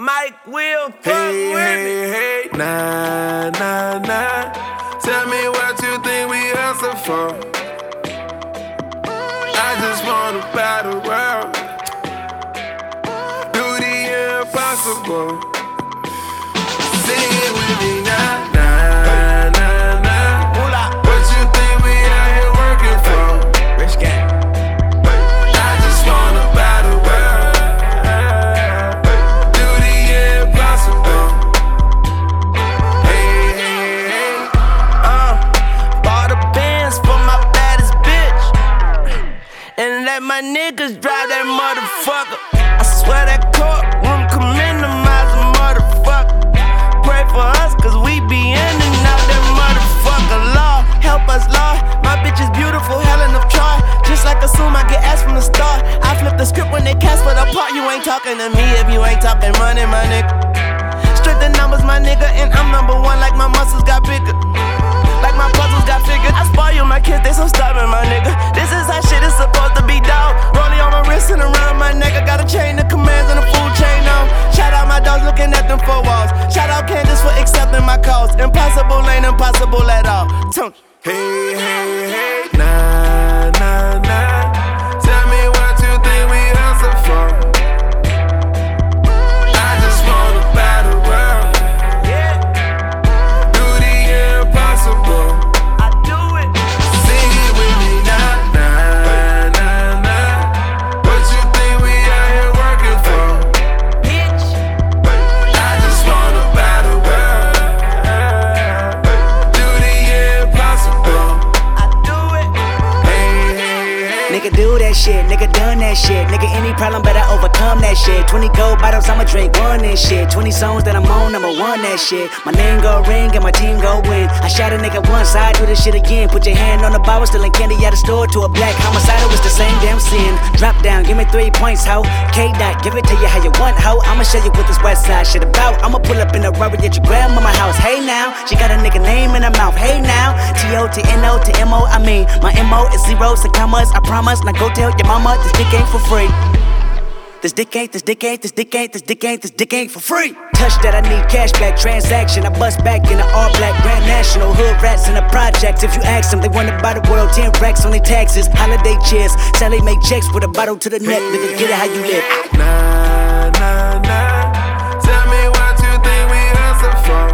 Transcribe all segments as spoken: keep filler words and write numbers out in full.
Mike Will, fuck Hey, with hey, hey, nah, nah, nah. Tell me what you think we hustle for. I just wanna battle world, do the impossible. Sing it with me now, nah, nah, nah. What you think we out here working for? Rich gang. I just wanna battle world, do the impossible. Hey, hey, hey. Uh, bought a Benz for my baddest bitch, and let my niggas drive that motherfucker. I swear that courtroom can minimize a motherfucker. Pray for us, cause we be in and out that motherfucker. Lord, help us, Lord. My bitch is beautiful, Helen of Troy. Just like assume I get asked from the start. I flip the script when they cast for the part. You ain't talking to me if you ain't talking money, my nigga. Straight the numbers, my nigga, and I'm number one like my muscles got bigger. Like my puzzles got figured. I spoil my kids, they so stubborn, my nigga. This is how shit is supposed to be, dog. Rolling on my wrist and around my neck. I got a chain of commands and a full chain on. Shout out my dogs looking at them four walls. Shout out Candace for accepting my cause. Impossible ain't impossible at all. Tunk. Hey, hey, hey, nah, nah, nah. Tell me what you think we hustle for. I just wanna battle world, Yeah, do the impossible. I do it. Sing it with me now, nah, nah, nah. What you think we out here working for? Bitch. I just wanna battle world, do the impossible. I do it. Hey, hey, hey. Nigga do that shit, nigga done that shit. Nigga any problem better overcome that shit. Twenty gold bottles, I'ma drink one and shit. Twenty songs that I'm on, number one that shit. My name go ring and my team go win. I shot a nigga once, I do this shit again. Put your hand on the bar, stealing candy out the store to a black homicidal, it's the same damn sin. Drop down, give me three points, ho. K-Dot, give it to you how you want, ho. I'ma show you what this west side shit about. I'ma pull up in a Rari at your grandmama house. Hey now, she got a nigga name in her mouth. Hey now, T O to N O to M O, I mean, my M O is zeros and commas, I promise. Now go tell your mama this dick ain't for free. This dick ain't, this dick ain't, this dick ain't, this dick ain't, this dick ain't for free. Touch that, I need cash back, transaction. I bust back in the all black Grand National. Hood rats in the projects. If you ask them, they wanna buy the world, ten racks on their taxes. Holiday chairs, Sally make checks with a bottle to the neck. Nigga, get it how you live. Nah, nah, nah. Tell me what you think we hustle for.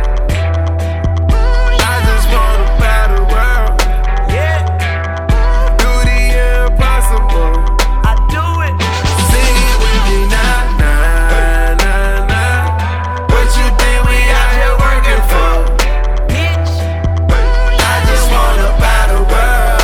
I just wanna battle world, Yeah, do the impossible. I do it. Sing it with me now, nah, nah, nah. What you think we out here working for? Bitch. I just wanna battle world,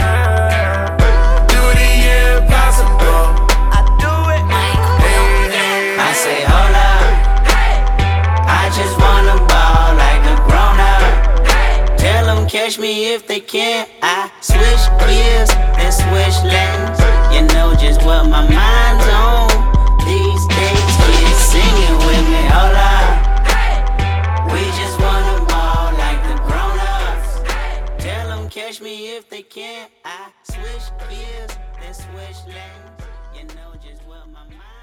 do the impossible. I do it. Hey, hey, I say, hold up. I just wanna ball like a grown up. Tell them catch me if they can. I switch gears and switch lanes. You know just what my mind's on these days. Yeah, sing it with me, hold up. We just wanna ball like the grown ups. Tell them catch me if they can. I switch gears and switch lanes. You know just what my mind.